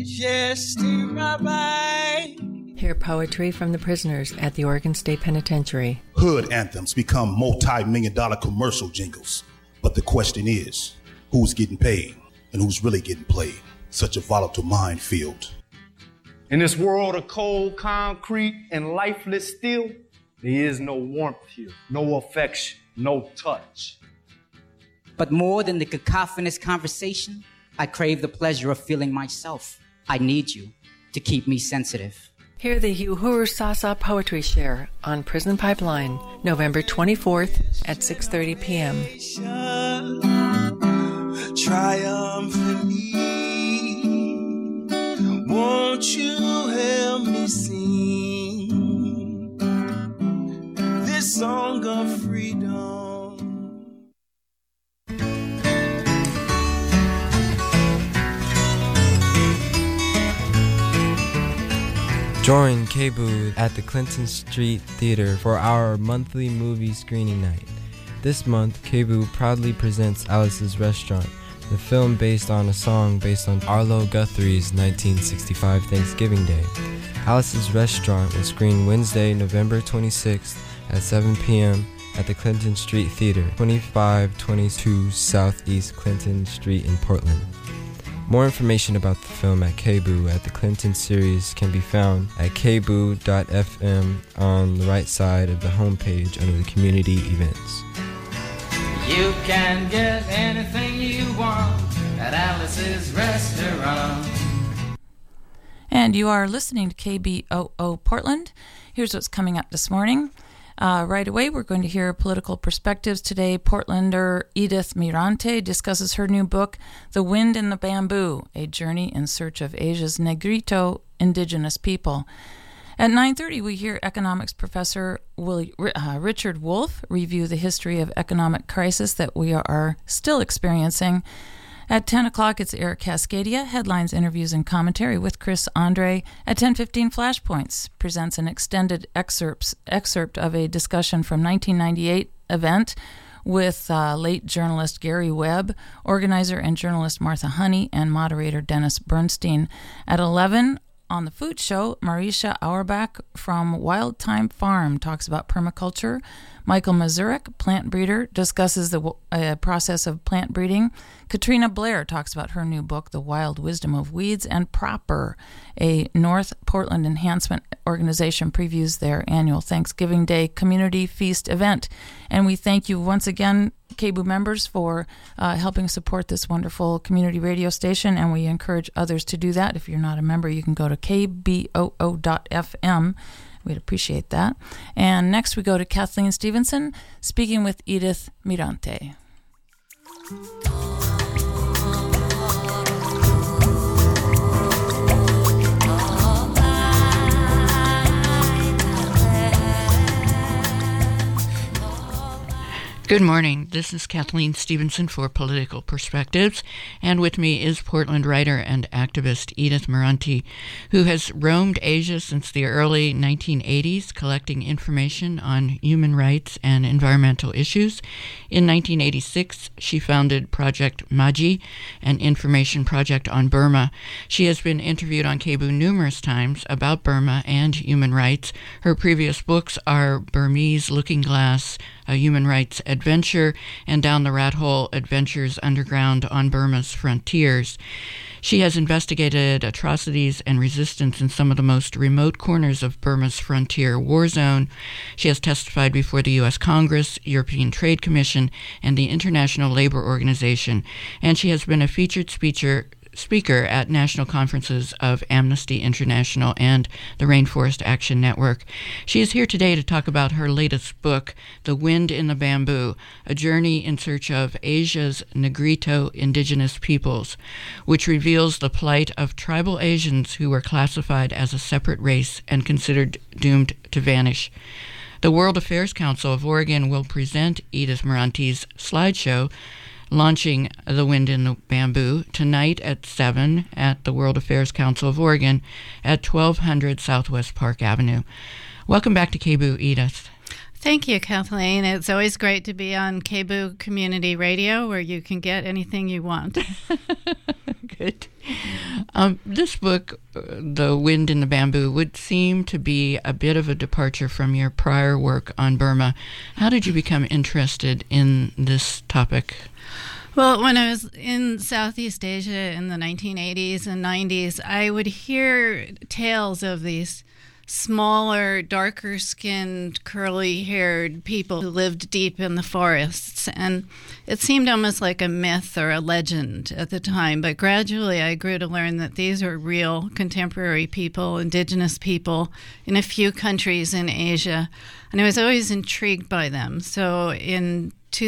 Hear poetry from the prisoners at the Oregon State Penitentiary. Hood anthems become multi-million-dollar commercial jingles. But the question is, who's getting paid and who's really getting played? Such a volatile minefield. In this world of cold concrete and lifeless steel, there is no warmth here, no affection, no touch. But more than the cacophonous conversation, I crave the pleasure of feeling myself. I need you to keep me sensitive. Hear the Uhuru Sasa Poetry Share on Prison Pipeline, November 24th at 6:30 p.m. Triumphantly, won't you help me sing this song of freedom? Join KBOO at the Clinton Street Theater for our monthly movie screening night. This month, KBOO proudly presents Alice's Restaurant, the film based on a song based on Arlo Guthrie's 1965 Thanksgiving Day. Alice's Restaurant will screen Wednesday, November 26th at 7 p.m. at the Clinton Street Theater, 2522 Southeast Clinton Street in Portland. More information about the film at KBOO at the Clinton series can be found at kboo.fm on the right side of the homepage under the community events. You can get anything you want at Alice's Restaurant. And you are listening to KBOO Portland. Here's what's coming up this morning. Right away, we're going to hear political perspectives today. Portlander Edith Mirante discusses her new book, The Wind in the Bamboo, A Journey in Search of Asia's Negrito Indigenous People. At 9:30, we hear economics professor Richard Wolff review the history of economic crisis that we are still experiencing. At 10 o'clock, it's Eric Cascadia, headlines, interviews, and commentary with Chris Andre. At 10:15, Flashpoints presents an extended excerpt of a discussion from 1998 event with late journalist Gary Webb, organizer and journalist Martha Honey, and moderator Dennis Bernstein. At 11, on the Food Show, Marisha Auerbach from Wild Time Farm talks about permaculture. Michael Mazurek, plant breeder, discusses the process of plant breeding. Katrina Blair talks about her new book, The Wild Wisdom of Weeds. And Proper, a North Portland enhancement organization, previews their annual Thanksgiving Day community feast event. And we thank you once again, KBOO members, for helping support this wonderful community radio station, and we encourage others to do that. If you're not a member, you can go to kboo.fm. We'd appreciate that. And next we go to Kathleen Stevenson speaking with Edith Mirante. Good morning. This is Kathleen Stevenson for Political Perspectives, and with me is Portland writer and activist Edith Mirante, who has roamed Asia since the early 1980s, collecting information on human rights and environmental issues. In 1986, she founded Project Maji, an information project on Burma. She has been interviewed on KBOO numerous times about Burma and human rights. Her previous books are Burmese Looking Glass, A Human Rights Adventure, and Down the Rat Hole, Adventures Underground on Burma's Frontiers. She has investigated atrocities and resistance in some of the most remote corners of Burma's frontier war zone. She has testified before the U.S. Congress, European Trade Commission, and the International Labor Organization, and she has been a featured speaker at national conferences of Amnesty International and the Rainforest Action Network. She is here today to talk about her latest book, The Wind in the Bamboo, A Journey in Search of Asia's Negrito Indigenous Peoples, which reveals the plight of tribal Asians who were classified as a separate race and considered doomed to vanish. The World Affairs Council of Oregon will present Edith Mirante's slideshow launching The Wind in the Bamboo tonight at 7 at the World Affairs Council of Oregon at 1200 Southwest Park Avenue. Welcome back to KBOO, Edith. Thank you, Kathleen. It's always great to be on KBOO Community Radio, where you can get anything you want. Good. This book, The Wind in the Bamboo, would seem to be a bit of a departure from your prior work on Burma. How did you become interested in this topic? Well, when I was in Southeast Asia in the 1980s and 90s, I would hear tales of these smaller, darker-skinned, curly-haired people who lived deep in the forests. And it seemed almost like a myth or a legend at the time. But gradually I grew to learn that these are real contemporary people, indigenous people in a few countries in Asia. And I was always intrigued by them. So in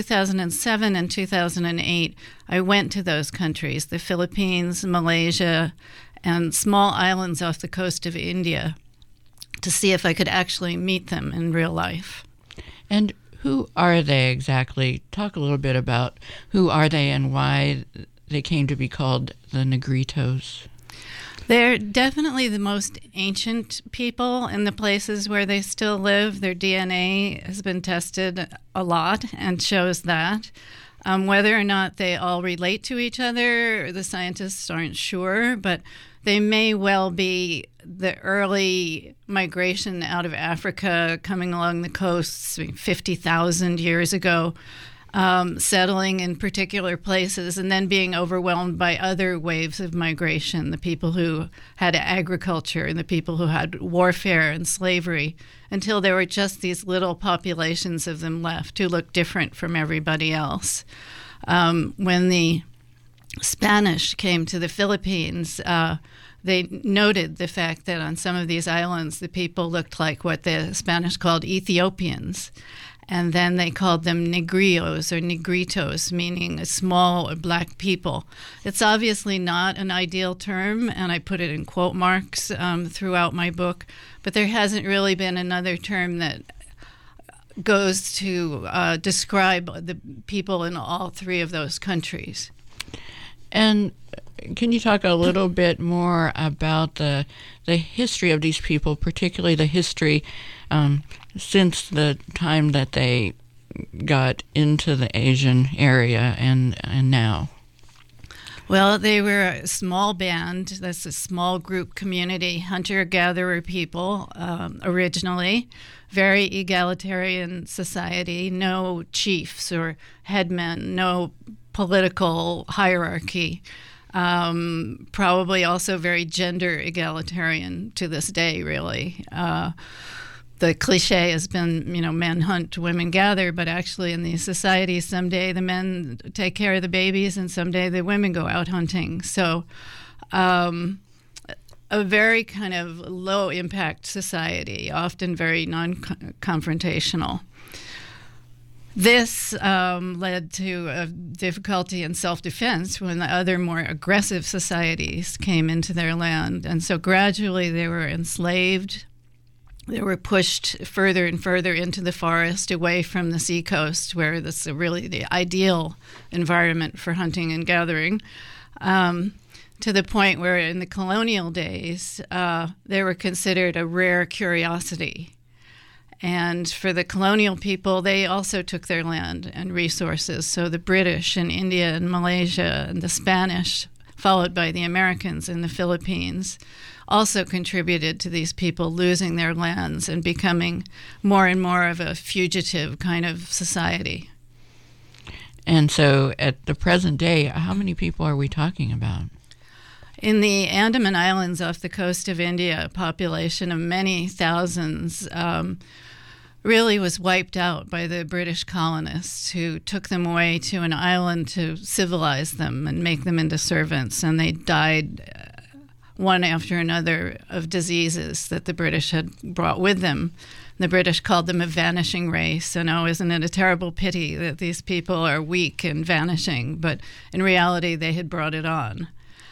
2007 and 2008, I went to those countries, the Philippines, Malaysia, and small islands off the coast of India, to see if I could actually meet them in real life. And who are they exactly? Talk a little bit about who are they and why they came to be called the Negritos. They're definitely the most ancient people in the places where they still live. Their DNA has been tested a lot and shows that. Whether or not they all relate to each other, the scientists aren't sure, but they may well be the early migration out of Africa coming along the coasts 50,000 years ago, settling in particular places and then being overwhelmed by other waves of migration, the people who had agriculture and the people who had warfare and slavery, until there were just these little populations of them left who looked different from everybody else. When the Spanish came to the Philippines, they noted the fact that on some of these islands, the people looked like what the Spanish called Ethiopians. And then they called them negritos or negritos, meaning small or black people. It's obviously not an ideal term, and I put it in quote marks throughout my book, but there hasn't really been another term that goes to describe the people in all three of those countries. And can you talk a little bit more about the history of these people, particularly the history since the time that they got into the Asian area and now? Well, they were a small band. That's a small group community, hunter-gatherer people originally, very egalitarian society, no chiefs or headmen, no political hierarchy. Probably also very gender egalitarian to this day, really. The cliche has been, men hunt, women gather, but actually in these societies, someday the men take care of the babies and someday the women go out hunting. So a very kind of low-impact society, often very non-confrontational. This led to a difficulty in self-defense when the other more aggressive societies came into their land. And so gradually they were enslaved. They were pushed further and further into the forest, away from the seacoast, where this is really the ideal environment for hunting and gathering, to the point where in the colonial days, they were considered a rare curiosity. And for the colonial people, they also took their land and resources. So the British in India and Malaysia and the Spanish, followed by the Americans in the Philippines, also contributed to these people losing their lands and becoming more and more of a fugitive kind of society. And so at the present day, how many people are we talking about? In the Andaman Islands off the coast of India, a population of many thousands really was wiped out by the British colonists, who took them away to an island to civilize them and make them into servants. And they died one after another of diseases that the British had brought with them. The British called them a vanishing race. And isn't it a terrible pity that these people are weak and vanishing? But in reality, they had brought it on.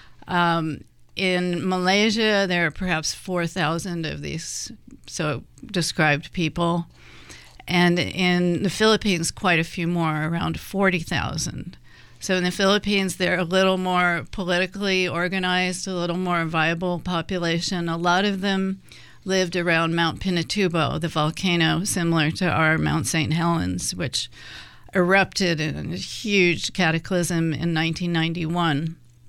In Malaysia, there are perhaps 4,000 of these so described people. And in the Philippines, quite a few more, around 40,000. So in the Philippines, they're a little more politically organized, a little more viable population. A lot of them lived around Mount Pinatubo, the volcano similar to our Mount St. Helens, which erupted in a huge cataclysm in 1991.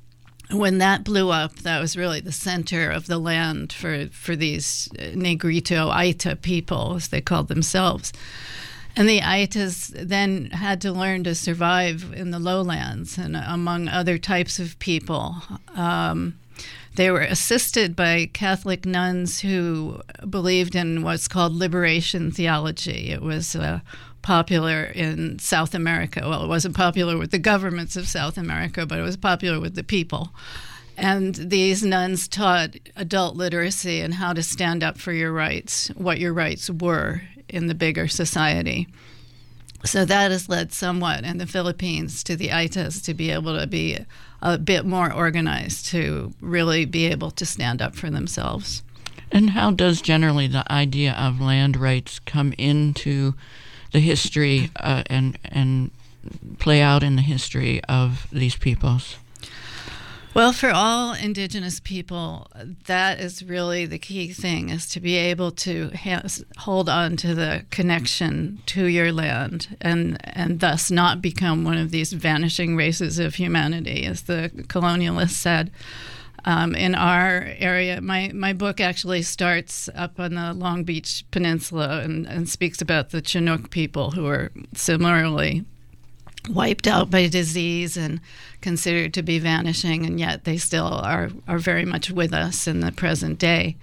when that blew up, that was really the center of the land for these Negrito Aita people, as they called themselves. And the Aitas then had to learn to survive in the lowlands and among other types of people. They were assisted by Catholic nuns who believed in what's called liberation theology. It was popular in South America. Well, it wasn't popular with the governments of South America, but it was popular with the people. And these nuns taught adult literacy and how to stand up for your rights, what your rights were in the bigger society. So that has led somewhat in the Philippines to the Aitas to be able to be a bit more organized, to really be able to stand up for themselves. And how does generally the idea of land rights come into the history and play out in the history of these peoples? Well, for all indigenous people, that is really the key thing, is to be able to hold on to the connection to your land and thus not become one of these vanishing races of humanity, as the colonialists said. In our area, my book actually starts up on the Long Beach Peninsula and speaks about the Chinook people, who are similarly wiped out by disease and considered to be vanishing, and yet they still are very much with us in the present day.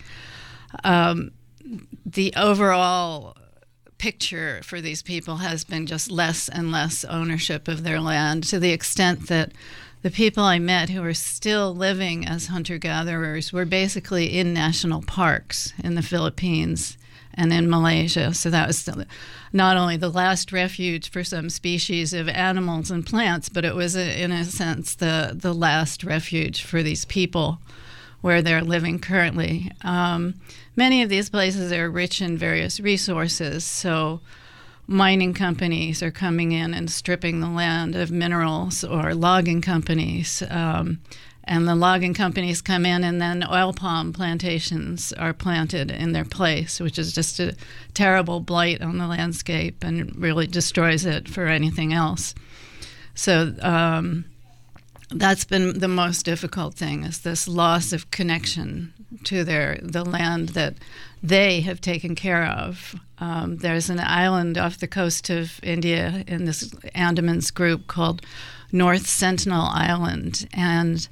The overall picture for these people has been just less and less ownership of their land, to the extent that the people I met who are still living as hunter-gatherers were basically in national parks in the Philippines and in Malaysia. So that was not only the last refuge for some species of animals and plants, but it was, in a sense, the last refuge for these people where they're living currently. Many of these places are rich in various resources, so mining companies are coming in and stripping the land of minerals, or logging companies. And the logging companies come in, and then oil palm plantations are planted in their place, which is just a terrible blight on the landscape and really destroys it for anything else. So that's been the most difficult thing, is this loss of connection to the land that they have taken care of. There's an island off the coast of India in this Andamans group called North Sentinel Island, and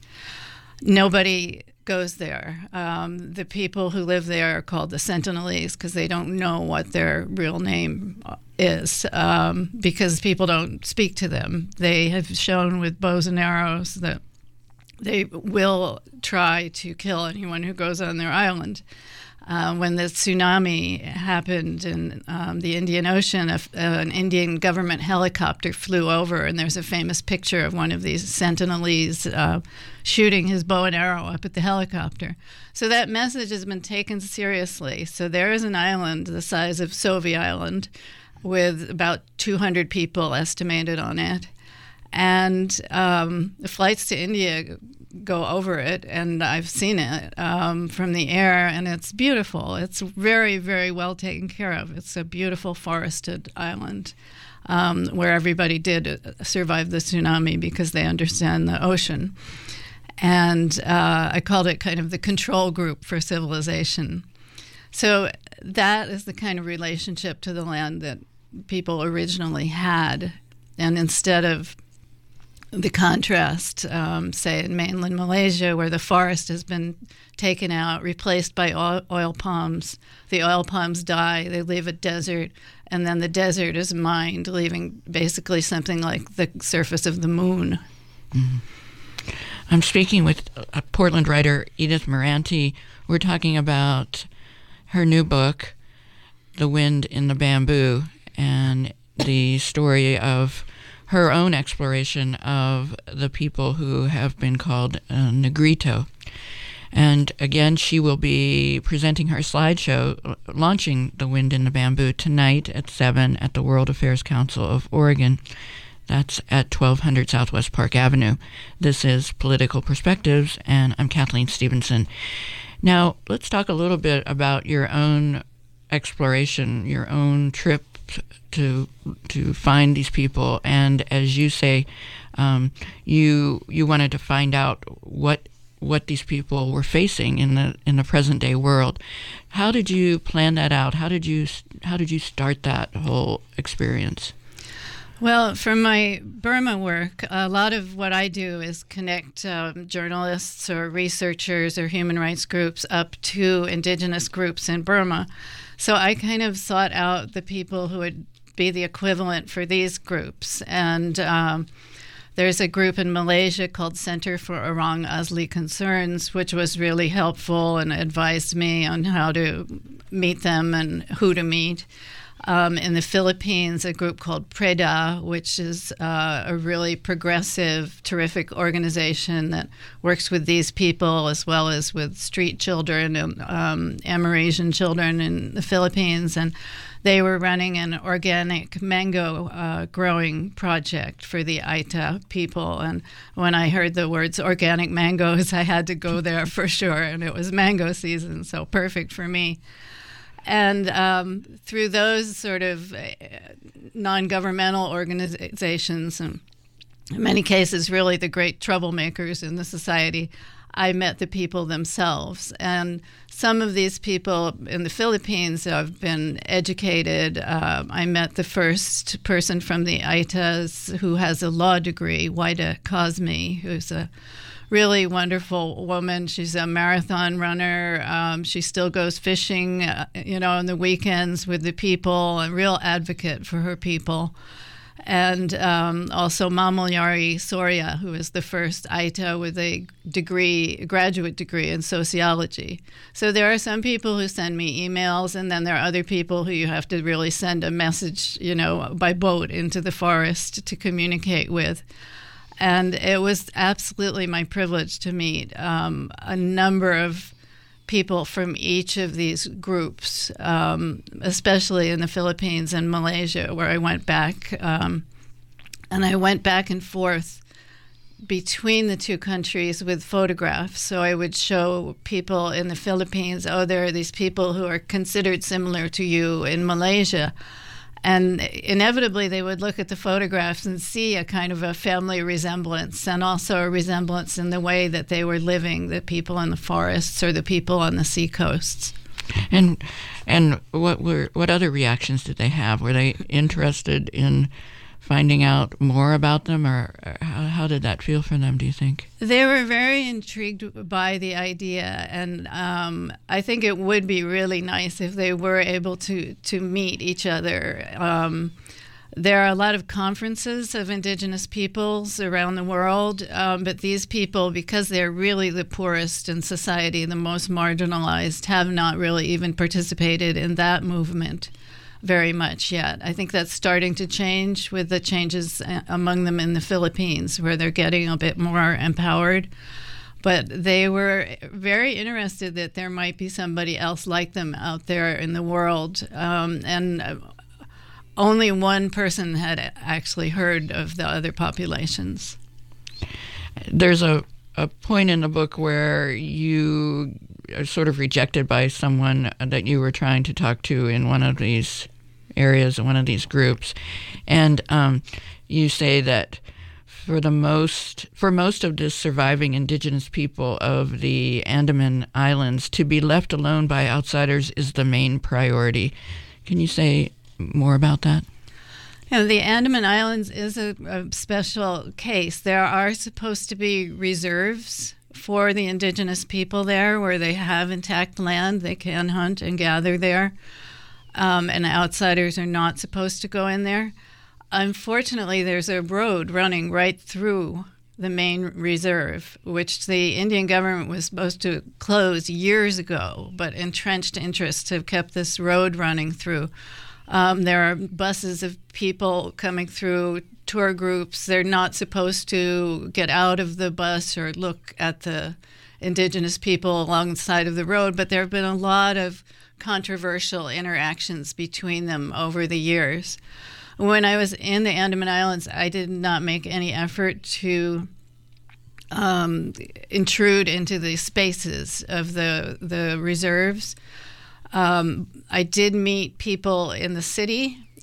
nobody goes there. The people who live there are called the Sentinelese because they don't know what their real name is, because people don't speak to them. They have shown with bows and arrows that they will try to kill anyone who goes on their island. When the tsunami happened in the Indian Ocean, an Indian government helicopter flew over, and there's a famous picture of one of these Sentinelese shooting his bow and arrow up at the helicopter. So that message has been taken seriously. So there is an island the size of Sauvie Island with about 200 people estimated on it. And the flights to India go over it, and I've seen it from the air, and it's beautiful. It's very, very well taken care of. It's a beautiful forested island where everybody did survive the tsunami because they understand the ocean. And I called it kind of the control group for civilization. So that is the kind of relationship to the land that people originally had. And instead of the contrast, say in mainland Malaysia, where the forest has been taken out, replaced by oil palms. The oil palms die, they leave a desert, and then the desert is mined, leaving basically something like the surface of the moon. Mm-hmm. I'm speaking with a Portland writer, Edith Meranti. We're talking about her new book, The Wind in the Bamboo, and the story of her own exploration of the people who have been called Negrito. And again, she will be presenting her slideshow, launching The Wind in the Bamboo tonight at 7 at the World Affairs Council of Oregon. That's at 1200 Southwest Park Avenue. This is Political Perspectives, and I'm Kathleen Stevenson. Now, let's talk a little bit about your own exploration, your own trip to find these people, and as you say, you wanted to find out what these people were facing in the present day world. How did you plan that out? How did you start that whole experience? Well, for my Burma work, a lot of what I do is connect journalists or researchers or human rights groups up to indigenous groups in Burma. So I kind of sought out the people who would be the equivalent for these groups. And there's a group in Malaysia called Center for Orang Asli Concerns, which was really helpful and advised me on how to meet them and who to meet. In the Philippines, a group called PREDA, which is a really progressive, terrific organization that works with these people as well as with street children, Amerasian children in the Philippines. And they were running an organic mango growing project for the Aita people. And when I heard the words organic mangoes, I had to go there for sure. And it was mango season, so perfect for me. And through those sort of non-governmental organizations, and in many cases really the great troublemakers in the society, I met the people themselves. And some of these people in the Philippines have been educated. I met the first person from the Aitas who has a law degree, Waida Cosme, who's a really wonderful woman. She's a marathon runner. She still goes fishing, on the weekends with the people, a real advocate for her people. And also Mamalyari Soria, who is the first Aita with a graduate degree in sociology. So there are some people who send me emails, and then there are other people who you have to really send a message, by boat into the forest to communicate with. And it was absolutely my privilege to meet a number of people from each of these groups, especially in the Philippines and Malaysia, where I went back. And I went back and forth between the two countries with photographs. So I would show people in the Philippines, there are these people who are considered similar to you in Malaysia. And inevitably, they would look at the photographs and see a kind of a family resemblance, and also a resemblance in the way that they were living, the people in the forests or the people on the sea coasts. And what other reactions did they have? Were they interested in finding out more about them, or how did that feel for them, do you think? They were very intrigued by the idea, and I think it would be really nice if they were able to meet each other. There are a lot of conferences of indigenous peoples around the world, but these people, because they're really the poorest in society, the most marginalized, have not really even participated in that movement very much yet. I think that's starting to change with the changes among them in the Philippines, where they're getting a bit more empowered. But they were very interested that there might be somebody else like them out there in the world. And only one person had actually heard of the other populations. There's a point in the book where you are sort of rejected by someone that you were trying to talk to in one of these areas, one of these groups, and you say that for most of the surviving indigenous people of the Andaman Islands, to be left alone by outsiders is the main priority. Can you say more about that? The Andaman Islands is a special case. There are supposed to be reserves for the indigenous people there, where they have intact land, they can hunt and gather there, and outsiders are not supposed to go in there. Unfortunately, there's a road running right through the main reserve, which the Indian government was supposed to close years ago, but entrenched interests have kept this road running through. There are buses of people coming through, tour groups. They're not supposed to get out of the bus or look at the indigenous people along the side of the road, but there have been a lot of controversial interactions between them over the years. When I was in the Andaman Islands, I did not make any effort to intrude into the spaces of the reserves. I did meet people in the city,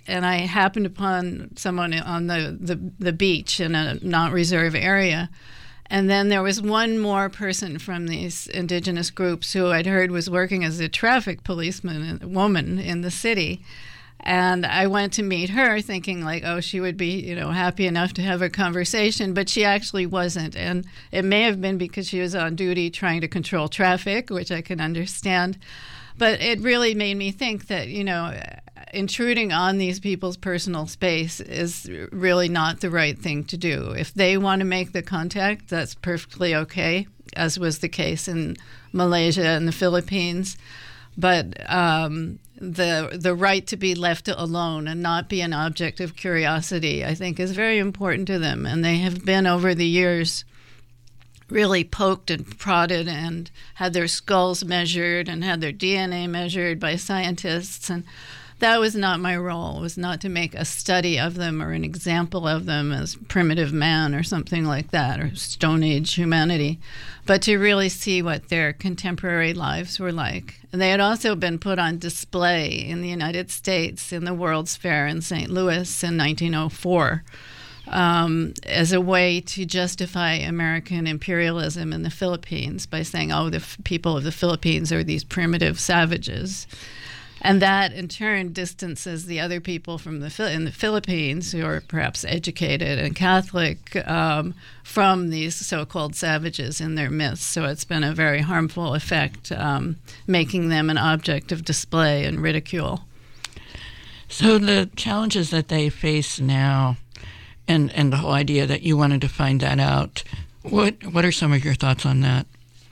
and I happened upon someone on the beach in a not-reserve area. And then there was one more person from these indigenous groups who I'd heard was working as a traffic policeman, a woman in the city. And I went to meet her thinking like, oh, she would be, happy enough to have a conversation, but she actually wasn't. And it may have been because she was on duty trying to control traffic, which I can understand. But it really made me think that, intruding on these people's personal space is really not the right thing to do. If they want to make the contact, that's perfectly okay, as was the case in Malaysia and the Philippines. But the right to be left alone and not be an object of curiosity, I think, is very important to them. And they have been, over the years, really poked and prodded and had their skulls measured and had their DNA measured by scientists. And that was not my role. It was not to make a study of them or an example of them as primitive man or something like that, or Stone Age humanity, but to really see what their contemporary lives were like. And they had also been put on display in the United States in the World's Fair in St. Louis in 1904 as a way to justify American imperialism in the Philippines by saying, oh, the people of the Philippines are these primitive savages. And that, in turn, distances the other people in the Philippines, who are perhaps educated and Catholic, from these so-called savages in their midst. So it's been a very harmful effect, making them an object of display and ridicule. So the challenges that they face now, and the whole idea that you wanted to find that out, what are some of your thoughts on that?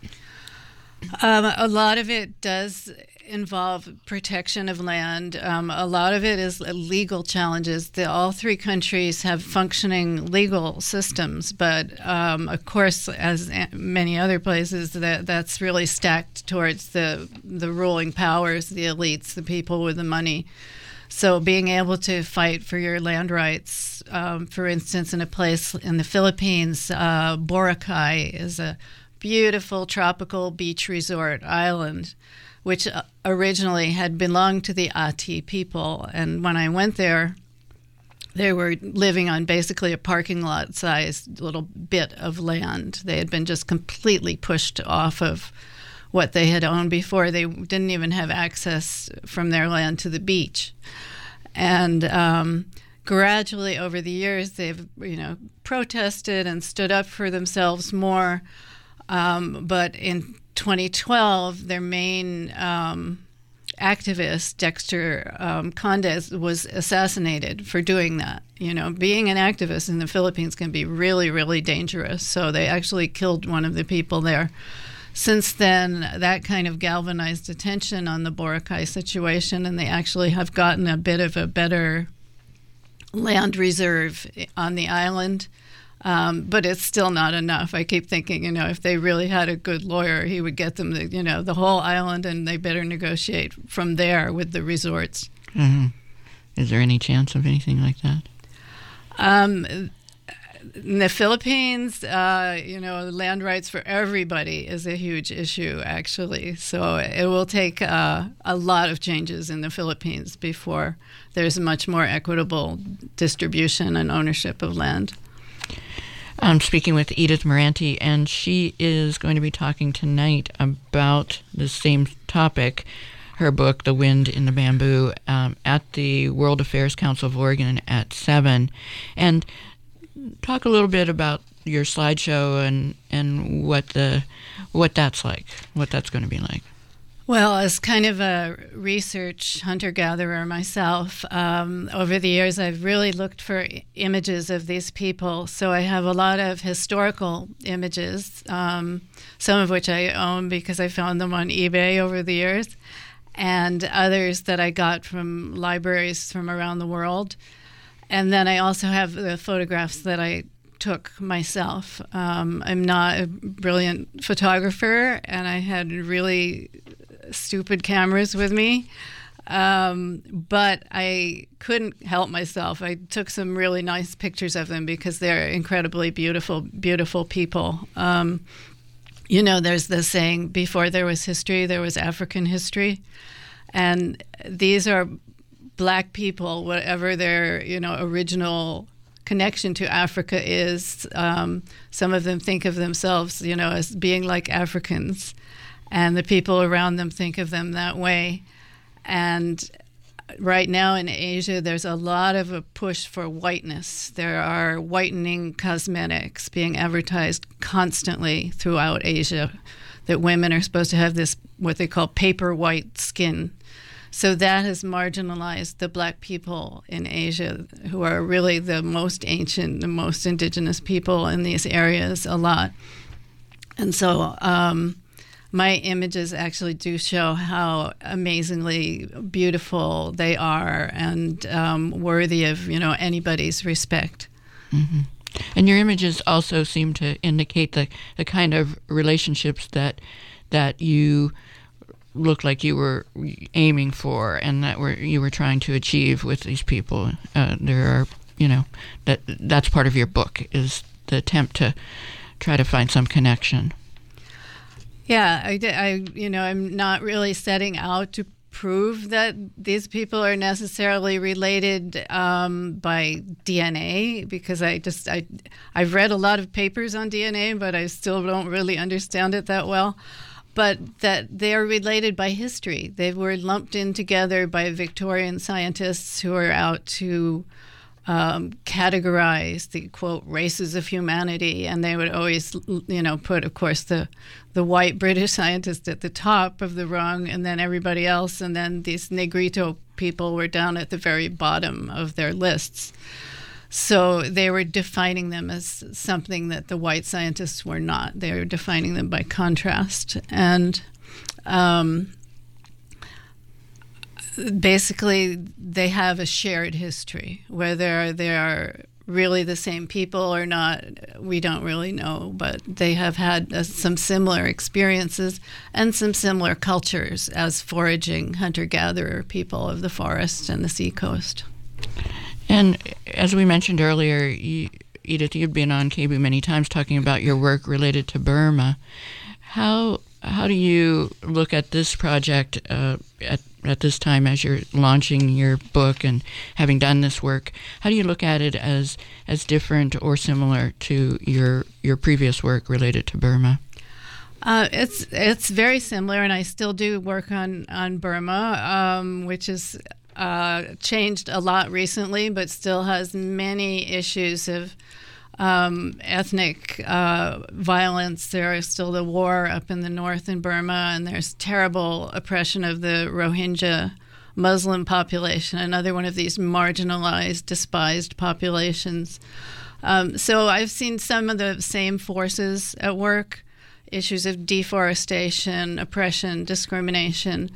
A lot of it does involve protection of land. A lot of it is legal challenges. All three countries have functioning legal systems, but of course, as many other places, that's really stacked towards the ruling powers, the elites, the people with the money. So being able to fight for your land rights, for instance, in a place in the Philippines, Boracay is a beautiful tropical beach resort island, which originally had belonged to the Ati people. And when I went there, they were living on basically a parking lot-sized little bit of land. They had been just completely pushed off of what they had owned before. They didn't even have access from their land to the beach. And gradually over the years, they've protested and stood up for themselves more. But in 2012, their main activist, Dexter Condes, was assassinated for doing that. Being an activist in the Philippines can be really, really dangerous. So they actually killed one of the people there. Since then, that kind of galvanized attention on the Boracay situation, and they actually have gotten a bit of a better land reserve on the island. But it's still not enough. I keep thinking, if they really had a good lawyer, he would get them, the whole island, and they better negotiate from there with the resorts. Mm-hmm. Is there any chance of anything like that? In the Philippines, land rights for everybody is a huge issue, actually. So it will take a lot of changes in the Philippines before there's a much more equitable distribution and ownership of land. I'm speaking with Edith Miranti, and she is going to be talking tonight about the same topic, her book, The Wind in the Bamboo, at the World Affairs Council of Oregon at 7. And talk a little bit about your slideshow and what that's like, what that's going to be like. Well, as kind of a research hunter-gatherer myself, over the years I've really looked for images of these people. So I have a lot of historical images, some of which I own because I found them on eBay over the years, and others that I got from libraries from around the world. And then I also have the photographs that I took myself. I'm not a brilliant photographer, and I had really stupid cameras with me, but I couldn't help myself. I took some really nice pictures of them because they're incredibly beautiful, beautiful people. There's the saying, before there was history, there was African history. And these are Black people, whatever their original connection to Africa is, some of them think of themselves as being like Africans, and the people around them think of them that way. And right now in Asia, there's a lot of a push for whiteness. There are whitening cosmetics being advertised constantly throughout Asia, that women are supposed to have this, what they call paper white skin. So that has marginalized the Black people in Asia, who are really the most ancient, the most indigenous people in these areas, a lot. And so my images actually do show how amazingly beautiful they are and worthy of anybody's respect. Mm-hmm. And your images also seem to indicate the kind of relationships that you look like you were aiming for and that you were trying to achieve with these people. There are, that's part of your book, is the attempt to try to find some connection. Yeah, I'm not really setting out to prove that these people are necessarily related by DNA, because I've read a lot of papers on DNA, but I still don't really understand it that well. But that they are related by history. They were lumped in together by Victorian scientists who are out to categorize the, quote, races of humanity. And they would always, put, of course, the white British scientist at the top of the rung, and then everybody else. And then these Negrito people were down at the very bottom of their lists. So they were defining them as something that the white scientists were not. They were defining them by contrast. And basically, they have a shared history. Whether they are really the same people or not, we don't really know. But they have had some similar experiences and some similar cultures as foraging hunter-gatherer people of the forest and the seacoast. And as we mentioned earlier, Edith, you've been on KBOO many times talking about your work related to Burma. How do you look at this project at this time as you're launching your book and having done this work? How do you look at it as different or similar to your previous work related to Burma? It's very similar, and I still do work on Burma, which is changed a lot recently, but still has many issues of ethnic violence. There is still the war up in the north in Burma, and there's terrible oppression of the Rohingya Muslim population, another one of these marginalized, despised populations. So I've seen some of the same forces at work, issues of deforestation, oppression, discrimination.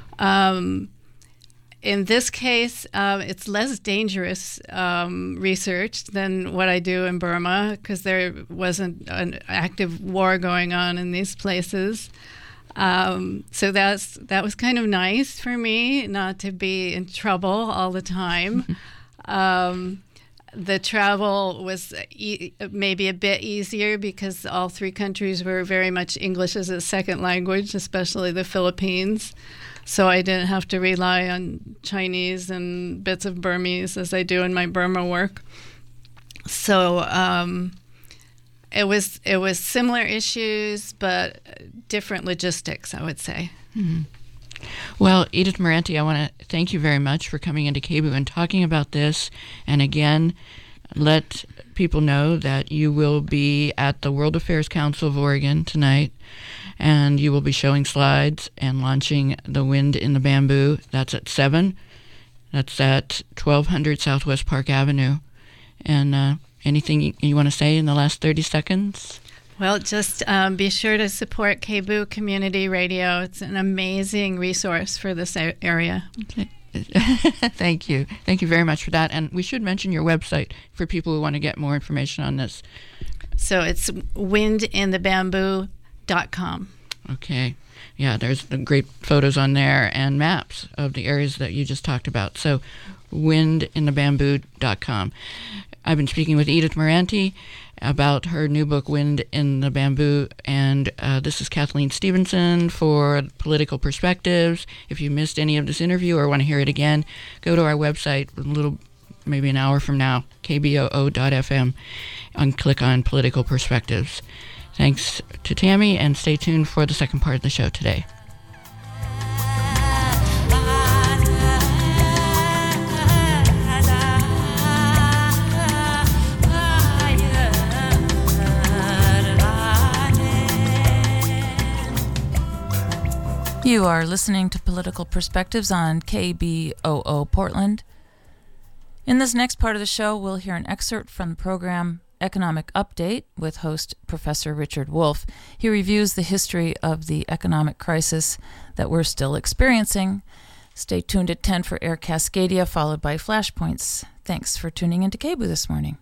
In this case, it's less dangerous research than what I do in Burma, because there wasn't an active war going on in these places. So that was kind of nice for me, not to be in trouble all the time. The travel was maybe a bit easier because all three countries were very much English as a second language, especially the Philippines. So I didn't have to rely on Chinese and bits of Burmese as I do in my Burma work. So it was similar issues, but different logistics, I would say. Mm-hmm. Well, Edith Miranti, I want to thank you very much for coming into KBOO and talking about this. And again, let people know that you will be at the World Affairs Council of Oregon tonight, and you will be showing slides and launching The Wind in the Bamboo. That's at 7. That's at 1200 Southwest Park Avenue. And anything you want to say in the last 30 seconds? Well, just be sure to support KBOO Community Radio. It's an amazing resource for this area. Okay. Thank you. Thank you very much for that. And we should mention your website for people who want to get more information on this. So it's windinthebamboo.com. Okay. Yeah, there's great photos on there and maps of the areas that you just talked about. So windinthebamboo.com. I've been speaking with Edith Moranti about her new book, Wind in the Bamboo, and this is Kathleen Stevenson for Political Perspectives. If you missed any of this interview or want to hear it again, go to our website maybe an hour from now, kboo.fm, and click on Political Perspectives. Thanks to Tammy, and stay tuned for the second part of the show today. You are listening to Political Perspectives on KBOO Portland. In this next part of the show, we'll hear an excerpt from the program Economic Update with host Professor Richard Wolff. He reviews the history of the economic crisis that we're still experiencing. Stay tuned at 10 for Air Cascadia, followed by Flashpoints. Thanks for tuning into KBOO this morning.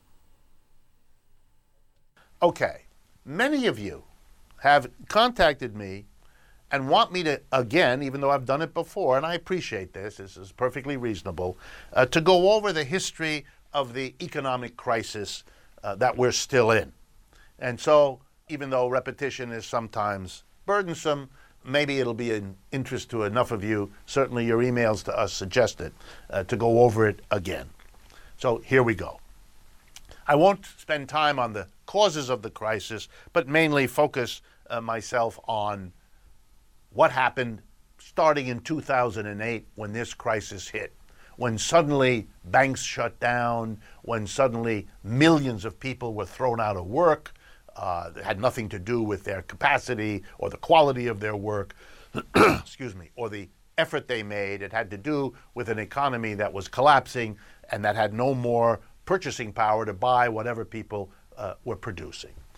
Okay, many of you have contacted me and want me to, again, even though I've done it before, and I appreciate this is perfectly reasonable, to go over the history of the economic crisis that we're still in. And so, even though repetition is sometimes burdensome, maybe it'll be an interest to enough of you, certainly your emails to us suggest it, to go over it again. So here we go. I won't spend time on the causes of the crisis, but mainly focus myself on what happened starting in 2008 when this crisis hit, when suddenly banks shut down, when suddenly millions of people were thrown out of work. It had nothing to do with their capacity or the quality of their work, excuse me, or the effort they made. It had to do with an economy that was collapsing and that had no more purchasing power to buy whatever people were producing.